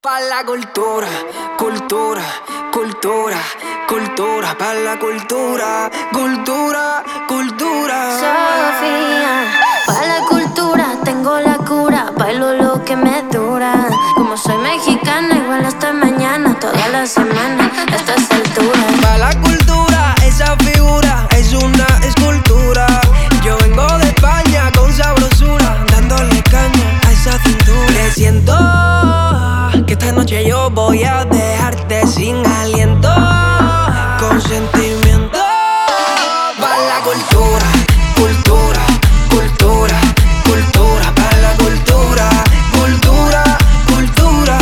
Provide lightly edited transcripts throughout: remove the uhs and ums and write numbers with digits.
Pa' la cultura, cultura, cultura, cultura, pa' la cultura, cultura, cultura. Sofía, pa' la cultura tengo la cura, bailo lo que me dura. Como soy mexicana, igual hasta mañana, toda la semana, a estas alturas. Pa' la cultura, esa figura es una escultura. Yo vengo de España con sabrosura, dándole caña a esa cintura. Te siento que esta noche yo voy a dejarte sin aliento, con sentimiento. Pa' la cultura, cultura, cultura, cultura. Pa' la cultura, cultura, cultura.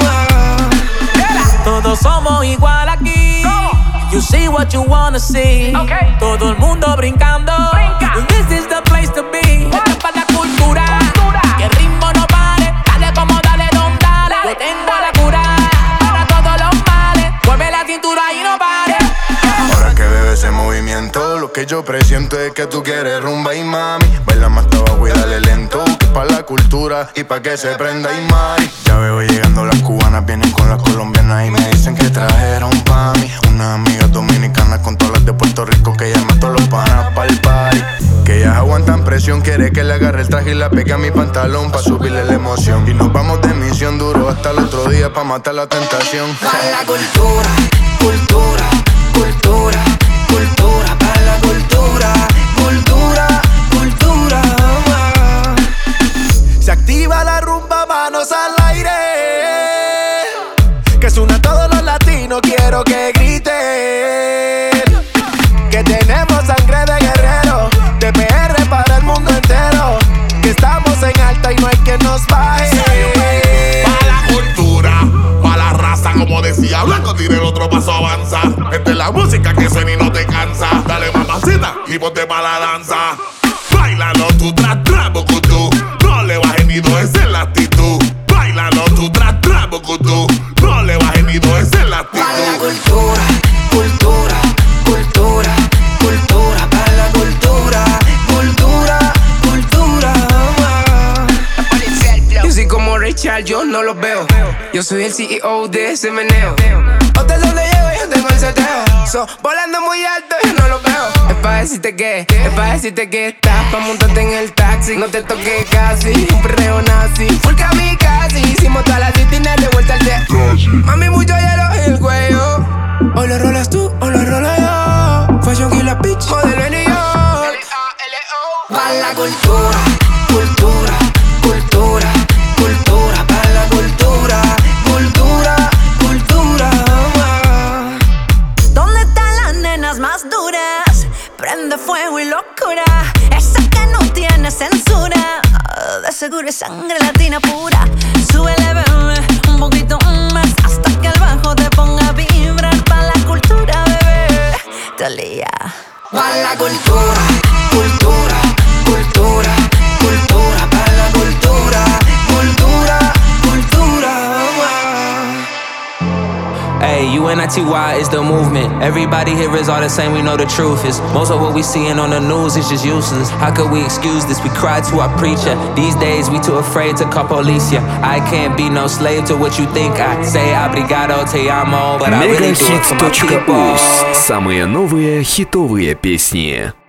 Todos somos igual aquí. You see what you wanna see. Okay. Todo el mundo brincando. This is the place to be. Esto es para la cultura. Que el ritmo no pare. Dale como dale, don dale. Yo tengo la cura para todos los males. Mueve la cintura y no pare. Ahora que veo ese movimiento, lo que yo presiento es que tú quieres rumba y mami. Baila más abajo y dale lento, que pa' la cultura y pa' que se prenda y mari. Ya veo llegando las cubanas, vienen con las colombianas y me dicen que trajeron pa' mí unas amigas dominicanas con todas las de Puerto Rico que llaman todos los panas pa'l party. Que ellas aguantan presión, quiere que le agarre el traje y la pegue a mi pantalón pa' subirle la emoción. Y nos vamos de misión duro hasta el otro día pa' matar la tentación. Pa' la cultura, cultura, cultura, cultura. Pa' la cultura, cultura, cultura. Se activa la rumba, manos al aire. Que suena todos los latinos, quiero que griten. Que tenemos sangre de guerrero, de PR para el mundo entero. Que estamos en alta y no hay quien nos baje. Pa' la cultura, pa' la raza, como decía Blanco, tire el otro paso, avanza. Esta es la música que suena y no te cansa. Dale mamacita y ponte pa' la danza. Bailalo tú, tra, tra, bucutú. No le bajes ni dos, esa es la actitud. Bailalo tú, tra, tra, bucutú. No le bajes ni dos, esa es la actitud. Pa' la cultura, cultura, cultura, cultura. Pa' la cultura, cultura, cultura. Yo soy como Richard, yo no los veo. Yo soy el CEO de ese meneo. Hotel donde llego, yo tengo el seteo. Volando muy alto, yo no los veo. Es pa' decirte que, estás pa' montarte en el taxi. No te toques casi, un perreo nazi. Full kamikaze, hicimos todas las disciplinas de vuelta al jet. Mami, mucho hielo en el cuello. Hoy lo rolas tú, hoy lo rolo yo. Fashion Killer Bitch, modelo en New York. Pa' la cultura, cultura, cultura, cultura. Pa' la cultura, cultura, cultura. ¿Dónde están las nenas más duras? Prende fuego y locura. Esa que no tiene censura. De seguro es sangre latina pura. Súbele, bebé, un poquito más, hasta que el bajo te ponga a vibrar. Pa' la cultura, bebé, Talía. Pa' la cultura, cultura, cultura, cultura. Pa' la cultura, cultura, cultura. Hey, UNITY is the movement. Everybody here is all the same, we know the truth is most of what we seeing on the news is just useless. How could we excuse this? We cry to our preacher. These days we too afraid to call police. I can't be no slave to what you think I say. Obrigado, te amo, but I really do it for my people. Megahit.us. Самые новые хитовые песни.